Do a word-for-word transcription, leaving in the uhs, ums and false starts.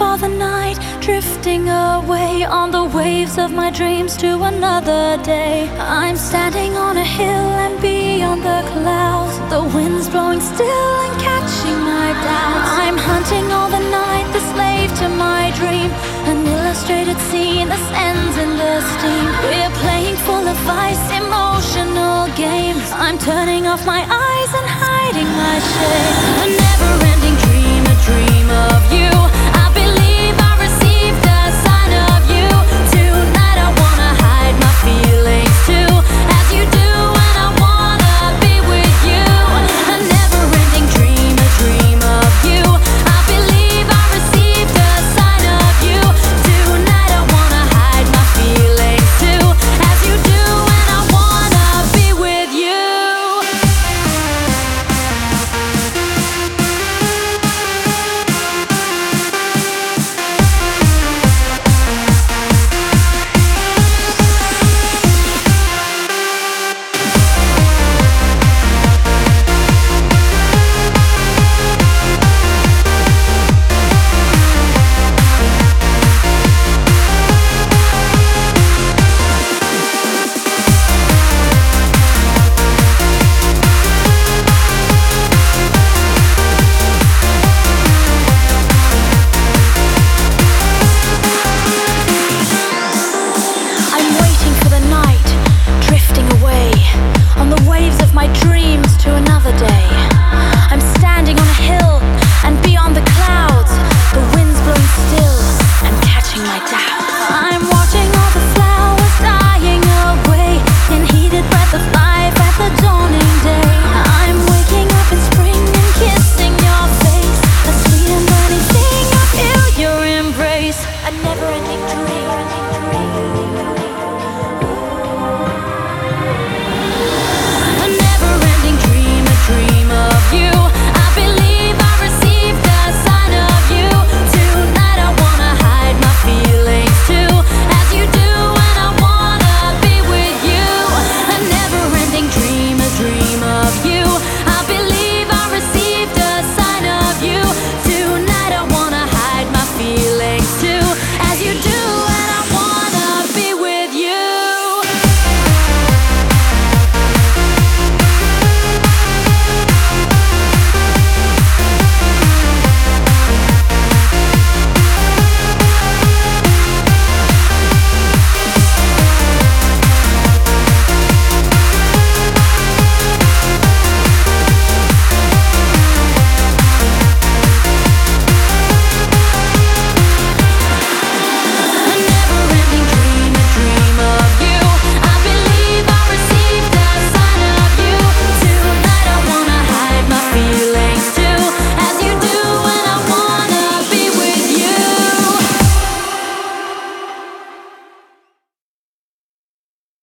for the night, drifting away on the waves of my dreams to another day. I'm standing on a hill and beyond the clouds, the wind's blowing still and catching my doubts. I'm hunting all the night, the slave to my dream, an illustrated scene that ends in the steam. We're playing full of vice, emotional games. I'm turning off my eyes and hiding my shame.